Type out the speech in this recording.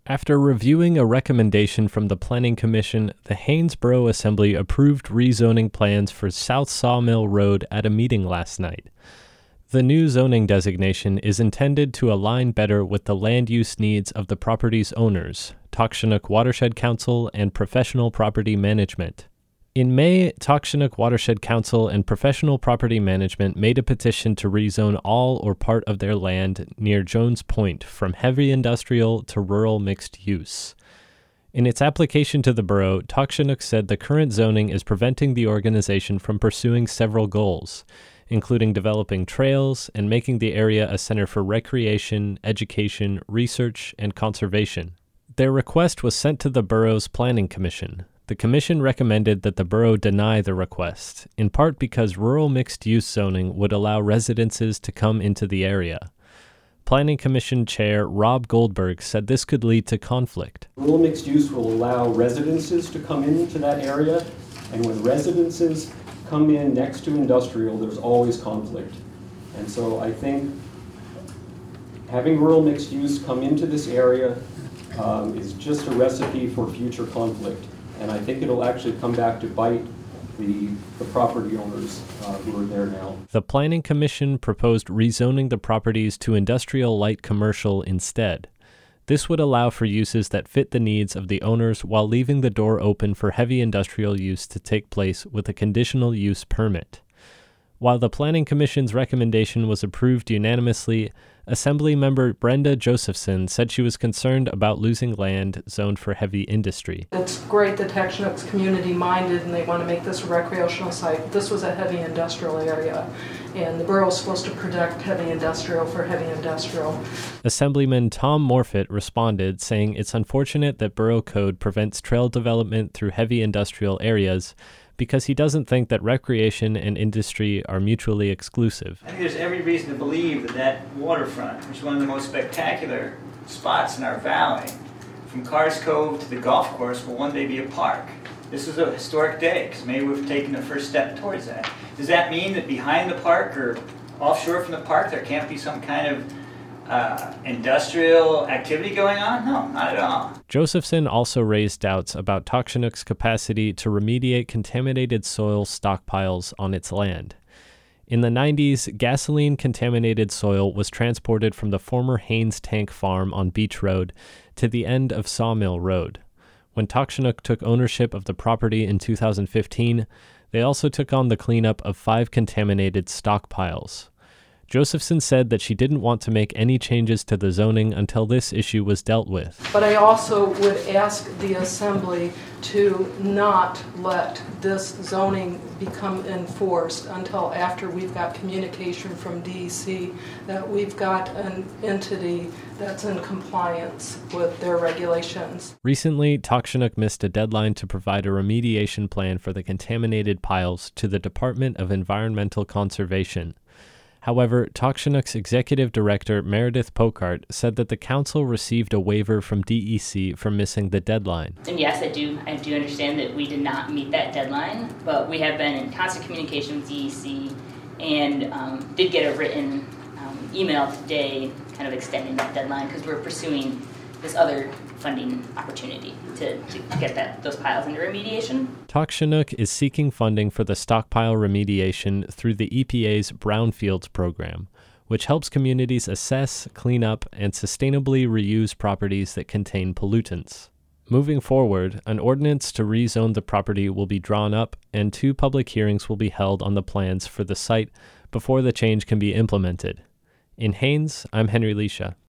After reviewing a recommendation from the Planning Commission, the Haines Borough Assembly approved rezoning plans for South Sawmill Road at a meeting last night. The new zoning designation is intended to align better with the land use needs of the property's owners, Tokshinuk Watershed Council and Professional Property Management. In May, Tokshinuk Watershed Council and Professional Property Management made a petition to rezone all or part of their land near Jones Point from heavy industrial to rural mixed use. In its application to the borough, Tokshinuk said the current zoning is preventing the organization from pursuing several goals, including developing trails and making the area a center for recreation, education, research, and conservation. Their request was sent to the borough's Planning Commission. The commission recommended that the borough deny the request, in part because rural mixed-use zoning would allow residences to come into the area. Planning Commission Chair Rob Goldberg said this could lead to conflict. Rural mixed use will allow residences to come into that area, and when residences come in next to industrial, there's always conflict. And so I think having rural mixed use come into this area is just a recipe for future conflict. And I think it'll actually come back to bite the property owners who are there now. The Planning Commission proposed rezoning the properties to industrial light commercial instead. This would allow for uses that fit the needs of the owners while leaving the door open for heavy industrial use to take place with a conditional use permit. While the Planning Commission's recommendation was approved unanimously, Assembly member Brenda Josephson said she was concerned about losing land zoned for heavy industry. It's great that Tokshinuk's community-minded and they want to make this a recreational site. This was a heavy industrial area, and the borough is supposed to protect heavy industrial for heavy industrial. Assemblyman Tom Morfitt responded, saying it's unfortunate that borough code prevents trail development through heavy industrial areas, because he doesn't think that recreation and industry are mutually exclusive. I think there's every reason to believe that that waterfront, which is one of the most spectacular spots in our valley, from Cars Cove to the golf course, will one day be a park. This is a historic day, because maybe we've taken the first step towards that. Does that mean that behind the park or offshore from the park there can't be some kind of industrial activity going on? No, not at all. Josephson also raised doubts about Tokshinuk's capacity to remediate contaminated soil stockpiles on its land. In the 90s, gasoline-contaminated soil was transported from the former Haines Tank Farm on Beach Road to the end of Sawmill Road. When Tokshinuk took ownership of the property in 2015, they also took on the cleanup of 5 contaminated stockpiles. Josephson said that she didn't want to make any changes to the zoning until this issue was dealt with. But I also would ask the Assembly to not let this zoning become enforced until after we've got communication from DEC that we've got an entity that's in compliance with their regulations. Recently, Tokshinuk missed a deadline to provide a remediation plan for the contaminated piles to the Department of Environmental Conservation. However, Tokshinuk's executive director, Meredith Pokart, said that the council received a waiver from DEC for missing the deadline. And yes, I do understand that we did not meet that deadline, but we have been in constant communication with DEC and did get a written email today kind of extending that deadline because we're pursuing this other funding opportunity to get those piles into remediation. Tokshinuk is seeking funding for the stockpile remediation through the EPA's Brownfields program, which helps communities assess, clean up, and sustainably reuse properties that contain pollutants. Moving forward, an ordinance to rezone the property will be drawn up, and 2 public hearings will be held on the plans for the site before the change can be implemented. In Haines, I'm Henry Leisha.